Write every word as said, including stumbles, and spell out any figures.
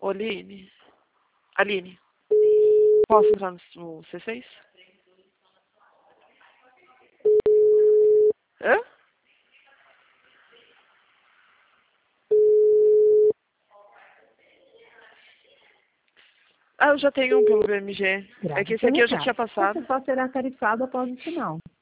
Oline. Aline. Posso entrar no C seis? Hã? Ah, eu já tenho um pelo B M G. É que esse aqui eu já tinha passado. Você só será tarifado após o sinal.